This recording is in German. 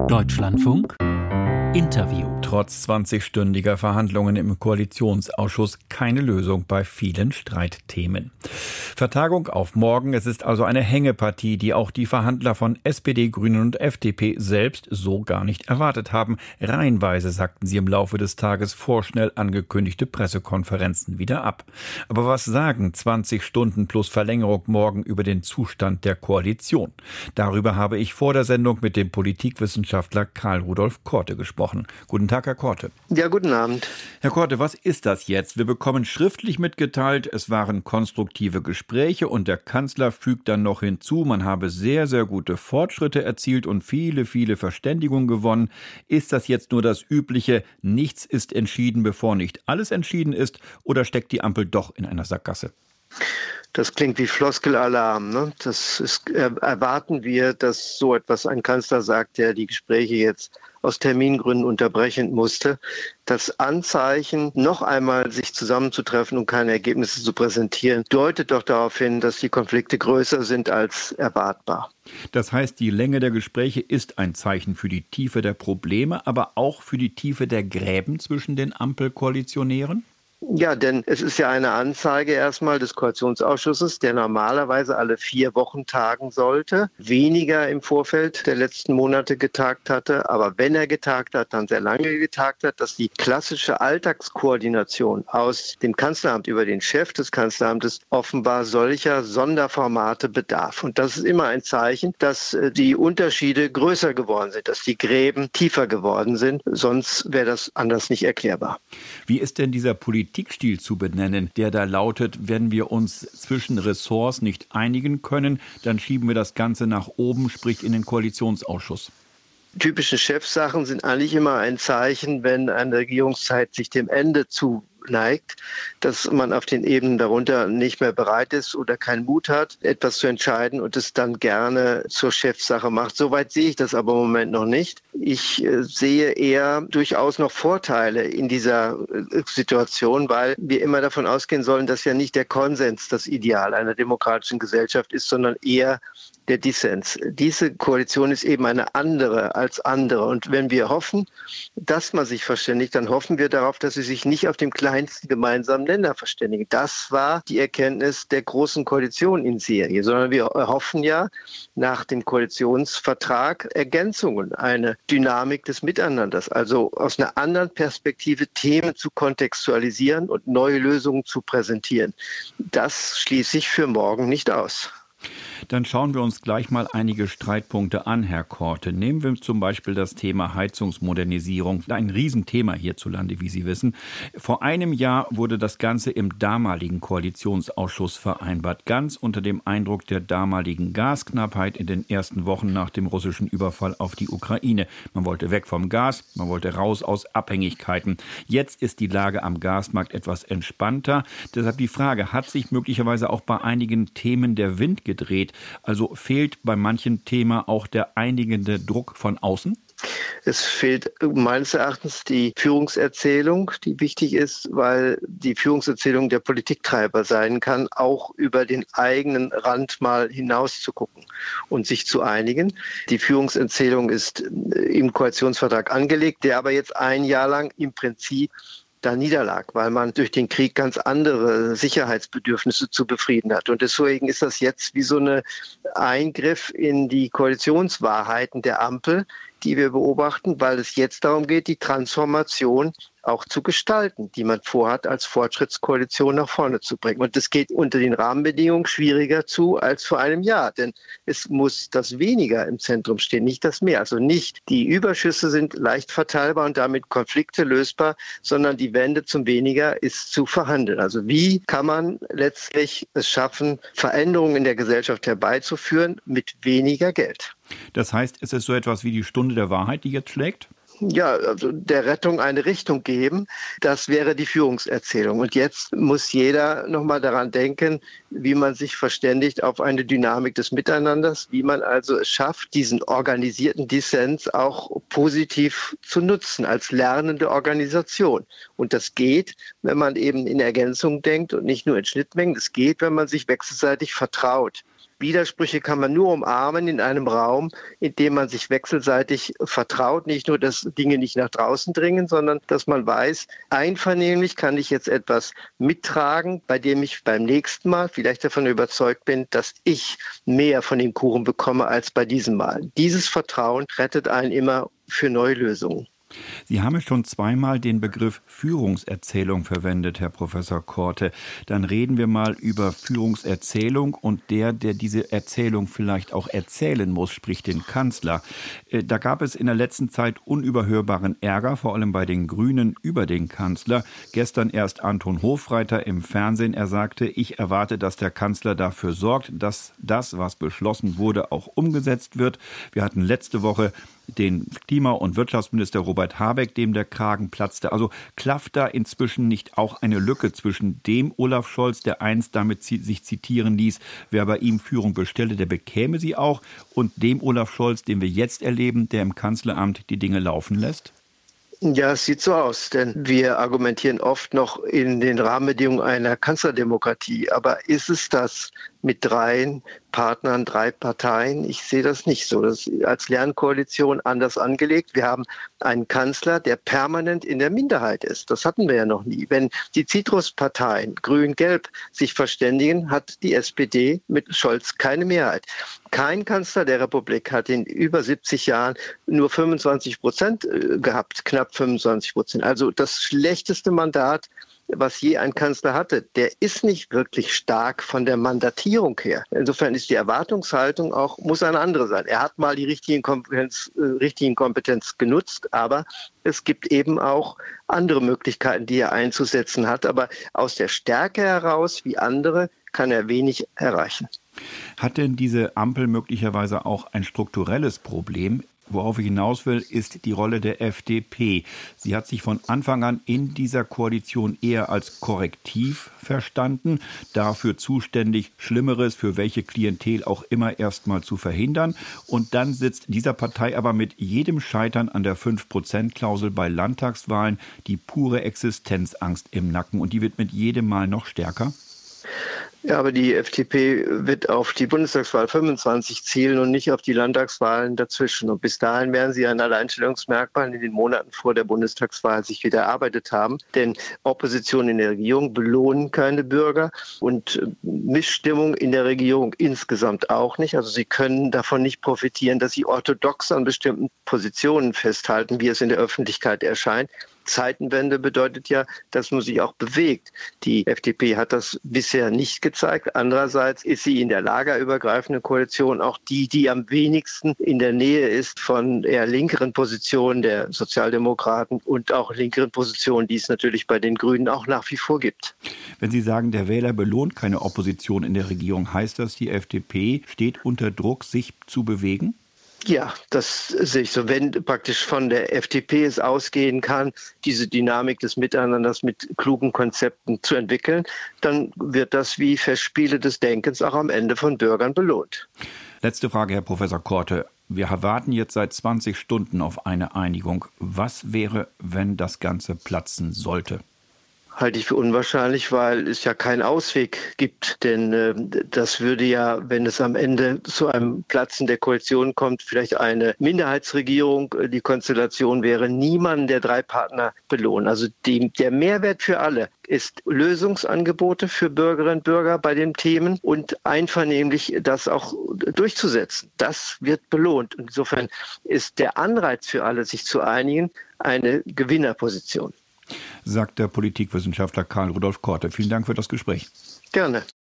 Deutschlandfunk Interview. Trotz 20-stündiger Verhandlungen im Koalitionsausschuss keine Lösung bei vielen Streitthemen. Vertagung auf morgen. Es ist also eine Hängepartie, die auch die Verhandler von SPD, Grünen und FDP selbst so gar nicht erwartet haben. Reihenweise sagten sie im Laufe des Tages vorschnell angekündigte Pressekonferenzen wieder ab. Aber was sagen 20 Stunden plus Verlängerung morgen über den Zustand der Koalition? Darüber habe ich vor der Sendung mit dem Politikwissenschaftler Karl Rudolf Korte gesprochen. Guten Tag, Herr Korte. Ja, guten Abend. Herr Korte, was ist das jetzt? Wir bekommen schriftlich mitgeteilt, es waren konstruktive Gespräche und der Kanzler fügt dann noch hinzu, man habe sehr, sehr gute Fortschritte erzielt und viele, viele Verständigungen gewonnen. Ist das jetzt nur das übliche, nichts ist entschieden, bevor nicht alles entschieden ist, oder steckt die Ampel doch in einer Sackgasse? Das klingt wie Floskelalarm, ne? Erwarten wir, dass so etwas ein Kanzler sagt, der die Gespräche jetzt aus Termingründen unterbrechen musste. Das Anzeichen, noch einmal sich zusammenzutreffen und keine Ergebnisse zu präsentieren, deutet doch darauf hin, dass die Konflikte größer sind als erwartbar. Das heißt, die Länge der Gespräche ist ein Zeichen für die Tiefe der Probleme, aber auch für die Tiefe der Gräben zwischen den Ampelkoalitionären? Ja, denn es ist ja eine Anzeige erstmal des Koalitionsausschusses, der normalerweise alle 4 Wochen tagen sollte, weniger im Vorfeld der letzten Monate getagt hatte, aber wenn er getagt hat, dann sehr lange getagt hat, dass die klassische Alltagskoordination aus dem Kanzleramt über den Chef des Kanzleramtes offenbar solcher Sonderformate bedarf. Und das ist immer ein Zeichen, dass die Unterschiede größer geworden sind, dass die Gräben tiefer geworden sind, sonst wäre das anders nicht erklärbar. Wie ist denn dieser Politikstil zu benennen, der da lautet, wenn wir uns zwischen Ressorts nicht einigen können, dann schieben wir das Ganze nach oben, sprich in den Koalitionsausschuss? Typische Chefsachen sind eigentlich immer ein Zeichen, wenn eine Regierungszeit sich dem Ende zuneigt, dass man auf den Ebenen darunter nicht mehr bereit ist oder keinen Mut hat, etwas zu entscheiden und es dann gerne zur Chefsache macht. Soweit sehe ich das aber im Moment noch nicht. Ich sehe eher durchaus noch Vorteile in dieser Situation, weil wir immer davon ausgehen sollen, dass ja nicht der Konsens das Ideal einer demokratischen Gesellschaft ist, sondern eher der Dissens. Diese Koalition ist eben eine andere als andere. Und wenn wir hoffen, dass man sich verständigt, dann hoffen wir darauf, dass sie sich nicht auf dem kleinsten gemeinsamen Nenner verständigen. Das war die Erkenntnis der großen Koalition in Serie, sondern wir hoffen ja nach dem Koalitionsvertrag Ergänzungen, eine Dynamik des Miteinanders, also aus einer anderen Perspektive Themen zu kontextualisieren und neue Lösungen zu präsentieren. Das schließe ich für morgen nicht aus. Dann schauen wir uns gleich mal einige Streitpunkte an, Herr Korte. Nehmen wir zum Beispiel das Thema Heizungsmodernisierung. Ein Riesenthema hierzulande, wie Sie wissen. Vor einem Jahr wurde das Ganze im damaligen Koalitionsausschuss vereinbart. Ganz unter dem Eindruck der damaligen Gasknappheit in den ersten Wochen nach dem russischen Überfall auf die Ukraine. Man wollte weg vom Gas, man wollte raus aus Abhängigkeiten. Jetzt ist die Lage am Gasmarkt etwas entspannter. Deshalb die Frage, hat sich möglicherweise auch bei einigen Themen der Wind gedreht? Also fehlt bei manchen Themen auch der einigende Druck von außen? Es fehlt meines Erachtens die Führungserzählung, die wichtig ist, weil die Führungserzählung der Politiktreiber sein kann, auch über den eigenen Rand mal hinaus zu gucken und sich zu einigen. Die Führungserzählung ist im Koalitionsvertrag angelegt, der aber jetzt ein Jahr lang im Prinzip da niederlag, weil man durch den Krieg ganz andere Sicherheitsbedürfnisse zu befrieden hat. Und deswegen ist das jetzt wie so ein Eingriff in die Koalitionswahrheiten der Ampel, die wir beobachten, weil es jetzt darum geht, die Transformation auch zu gestalten, die man vorhat, als Fortschrittskoalition nach vorne zu bringen. Und das geht unter den Rahmenbedingungen schwieriger zu als vor einem Jahr, denn es muss das Weniger im Zentrum stehen, nicht das Mehr. Also nicht die Überschüsse sind leicht verteilbar und damit Konflikte lösbar, sondern die Wende zum Weniger ist zu verhandeln. Also wie kann man letztlich es schaffen, Veränderungen in der Gesellschaft herbeizuführen mit weniger Geld? Das heißt, es ist so etwas wie die Stunde der Wahrheit, die jetzt schlägt? Ja, also der Rettung eine Richtung geben, das wäre die Führungserzählung. Und jetzt muss jeder nochmal daran denken, wie man sich verständigt auf eine Dynamik des Miteinanders, wie man also es schafft, diesen organisierten Dissens auch positiv zu nutzen als lernende Organisation. Und das geht, wenn man eben in Ergänzung denkt und nicht nur in Schnittmengen. Das geht, wenn man sich wechselseitig vertraut. Widersprüche kann man nur umarmen in einem Raum, in dem man sich wechselseitig vertraut. Nicht nur, dass Dinge nicht nach draußen dringen, sondern dass man weiß, einvernehmlich kann ich jetzt etwas mittragen, bei dem ich beim nächsten Mal vielleicht davon überzeugt bin, dass ich mehr von dem Kuchen bekomme als bei diesem Mal. Dieses Vertrauen rettet einen immer für neue Lösungen. Sie haben schon zweimal den Begriff Führungserzählung verwendet, Herr Professor Korte. Dann reden wir mal über Führungserzählung und der diese Erzählung vielleicht auch erzählen muss, sprich den Kanzler. Da gab es in der letzten Zeit unüberhörbaren Ärger, vor allem bei den Grünen, über den Kanzler. Gestern erst Anton Hofreiter im Fernsehen. Er sagte, ich erwarte, dass der Kanzler dafür sorgt, dass das, was beschlossen wurde, auch umgesetzt wird. Wir hatten letzte Woche den Klima- und Wirtschaftsminister Robert Habeck, dem der Kragen platzte. Also klafft da inzwischen nicht auch eine Lücke zwischen dem Olaf Scholz, der einst damit sich zitieren ließ, wer bei ihm Führung bestelle, der bekäme sie auch, und dem Olaf Scholz, den wir jetzt erleben, der im Kanzleramt die Dinge laufen lässt? Ja, es sieht so aus, denn wir argumentieren oft noch in den Rahmenbedingungen einer Kanzlerdemokratie. Aber ist es das mit 3 Partnern, 3 Parteien? Ich sehe das nicht so. Das ist als Lernkoalition anders angelegt. Wir haben einen Kanzler, der permanent in der Minderheit ist. Das hatten wir ja noch nie. Wenn die Citrusparteien, Grün, Gelb, sich verständigen, hat die SPD mit Scholz keine Mehrheit. Kein Kanzler der Republik hat in über 70 Jahren nur 25% gehabt, knapp 25%. Also das schlechteste Mandat, was je ein Kanzler hatte, der ist nicht wirklich stark von der Mandatierung her. Insofern ist die Erwartungshaltung auch, muss eine andere sein. Er hat mal die richtigen Kompetenz genutzt, aber es gibt eben auch andere Möglichkeiten, die er einzusetzen hat. Aber aus der Stärke heraus, wie andere, kann er wenig erreichen. Hat denn diese Ampel möglicherweise auch ein strukturelles Problem? Worauf ich hinaus will, ist die Rolle der FDP. Sie hat sich von Anfang an in dieser Koalition eher als Korrektiv verstanden, dafür zuständig, Schlimmeres für welche Klientel auch immer erstmal zu verhindern. Und dann sitzt dieser Partei aber mit jedem Scheitern an der 5%-Klausel bei Landtagswahlen die pure Existenzangst im Nacken. Und die wird mit jedem Mal noch stärker. Ja, aber die FDP wird auf die Bundestagswahl 25 zielen und nicht auf die Landtagswahlen dazwischen. Und bis dahin werden sie ein Alleinstellungsmerkmal in den Monaten vor der Bundestagswahl sich wieder erarbeitet haben. Denn Opposition in der Regierung belohnen keine Bürger und Missstimmung in der Regierung insgesamt auch nicht. Also sie können davon nicht profitieren, dass sie orthodox an bestimmten Positionen festhalten, wie es in der Öffentlichkeit erscheint. Zeitenwende bedeutet ja, dass man sich auch bewegt. Die FDP hat das bisher nicht gezeigt. Andererseits ist sie in der lagerübergreifenden Koalition auch die am wenigsten in der Nähe ist von eher linkeren Positionen der Sozialdemokraten und auch linkeren Positionen, die es natürlich bei den Grünen auch nach wie vor gibt. Wenn Sie sagen, der Wähler belohnt keine Opposition in der Regierung, heißt das, die FDP steht unter Druck, sich zu bewegen? Ja, das sehe ich so. Wenn praktisch von der FDP es ausgehen kann, diese Dynamik des Miteinanders mit klugen Konzepten zu entwickeln, dann wird das wie Festspiele des Denkens auch am Ende von Bürgern belohnt. Letzte Frage, Herr Professor Korte. Wir warten jetzt seit 20 Stunden auf eine Einigung. Was wäre, wenn das Ganze platzen sollte? Halte ich für unwahrscheinlich, weil es ja keinen Ausweg gibt. Denn das würde ja, wenn es am Ende zu einem Platzen der Koalition kommt, vielleicht eine Minderheitsregierung, die Konstellation wäre, niemanden der 3 Partner belohnen. Also der Mehrwert für alle ist Lösungsangebote für Bürgerinnen und Bürger bei den Themen und einvernehmlich das auch durchzusetzen. Das wird belohnt. Insofern ist der Anreiz für alle, sich zu einigen, eine Gewinnerposition. Sagt der Politikwissenschaftler Karl Rudolf Korte. Vielen Dank für das Gespräch. Gerne.